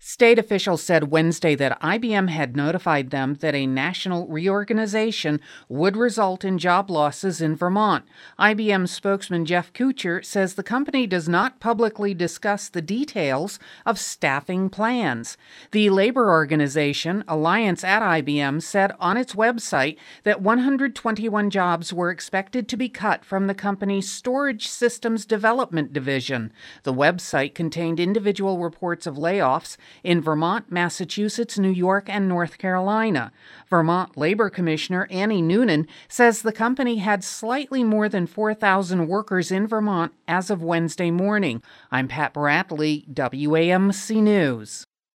State officials said Wednesday that IBM had notified them that a national reorganization would result in job losses in Vermont. IBM spokesman Jeff Kuchar says the company does not publicly discuss the details of staffing plans. The labor organization, Alliance at IBM, said on its website that 121 jobs were expected to be cut from the company's Storage Systems Development Division. The website contained individual reports of layoffs in Vermont, Massachusetts, New York, and North Carolina. Vermont Labor Commissioner Annie Noonan says the company had slightly more than 4,000 workers in Vermont as of Wednesday morning. I'm Pat Bradley, WAMC News.